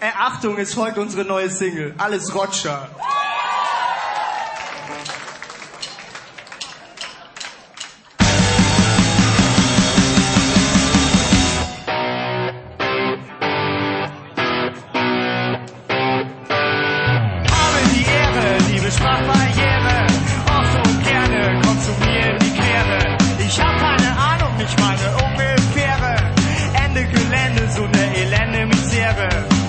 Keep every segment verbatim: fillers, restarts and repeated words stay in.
Äh, Achtung, es folgt unsere neue Single. Alles Roger. Sprachbarriere, oft und gerne, komm zu mir in die Quere. Ich hab keine Ahnung, nicht mal eine ungefähre Ende Gelände, so eine elende Misere.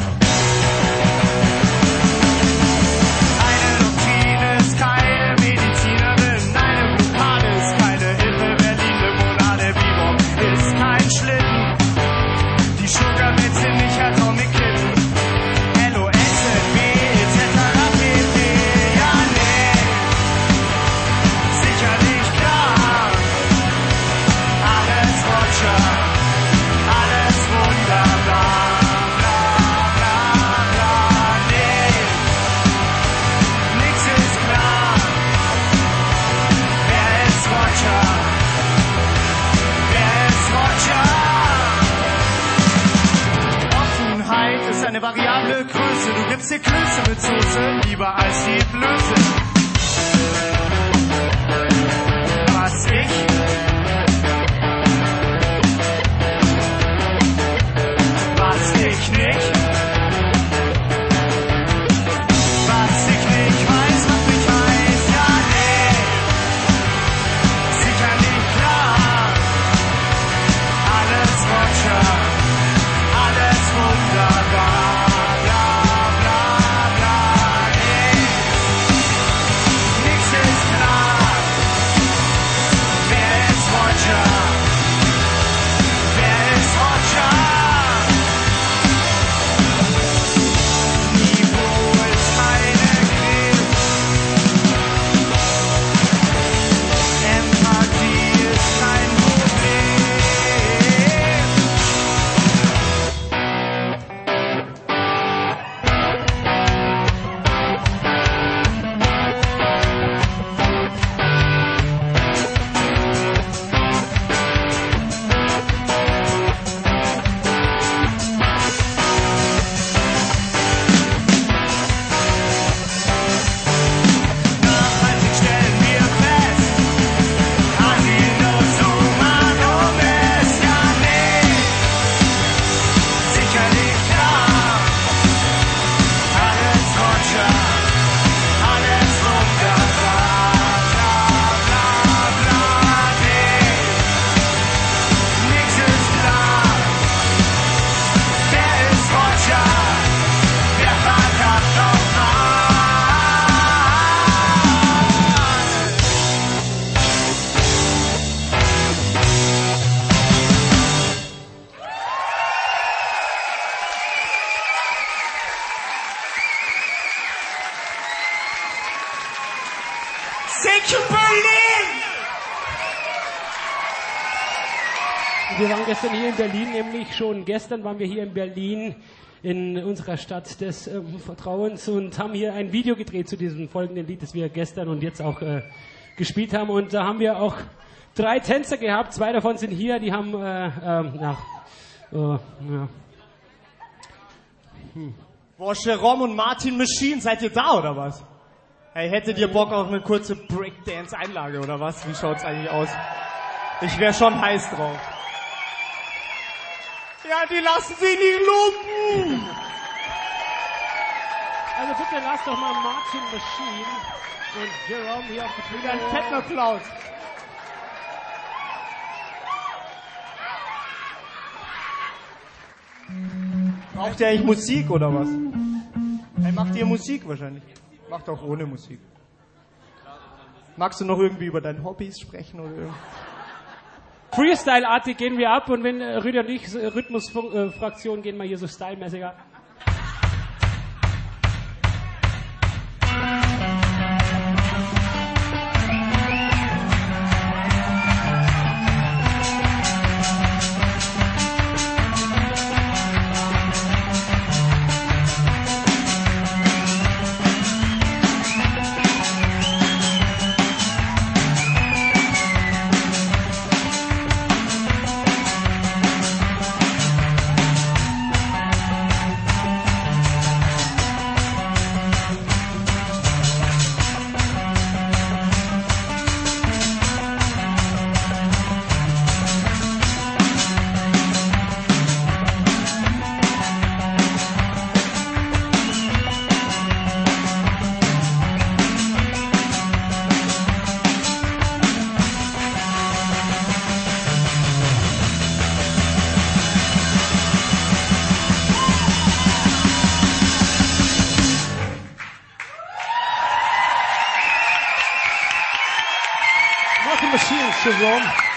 Eine Doktrine ist keine Medizinerin, eine Blockade ist keine Hilfe, Berlin, Limonade, Bebop ist kein Schlitten. Die Sugarwitze nicht Atomic Kitten. L O S N W et cetera pp. Alles wunderbar, bla bla bla, nee, nix ist klar. Wer ist Roger? Wer ist Roger? Offenheit ist eine variable Größe, du gibst dir Klöße mit Soße, lieber als die Blöße. Was ich ich nicht. Was ich nicht weiß, macht mich weiß, ja nee. Sicher nicht klar. Alles Roger, alles wunderbar, bla bla bla, nee. Nix ist klar. Wer ist Roger? Wer ist Roger? Wir waren gestern hier in Berlin, nämlich schon gestern waren wir hier in Berlin in unserer Stadt des äh, Vertrauens und haben hier ein Video gedreht zu diesem folgenden Lied, das wir gestern und jetzt auch äh, gespielt haben. Und da haben wir auch drei Tänzer gehabt, zwei davon sind hier, die haben, äh, äh, na, äh, ja. Hm. Boah, Jerome und Martin Machine, seid ihr da oder was? Hey, hättet ihr Bock auf eine kurze Breakdance-Einlage oder was? Wie schaut's eigentlich aus? Ich wäre schon heiß drauf. Ja, die lassen sich nicht lumpen! Also bitte lasst doch mal Martin Machine und Jerome hier auf die Bühne. Ein fetter Applaus. Braucht ihr eigentlich Musik oder was? Hey, macht ihr Musik wahrscheinlich? Macht auch ohne Musik. Magst du noch irgendwie über deine Hobbys sprechen oder irgendwie? Freestyle-artig gehen wir ab und wenn äh, Rüdiger und ich äh, Rhythmusfraktion äh, gehen wir hier so stylmäßig ab. Jerome.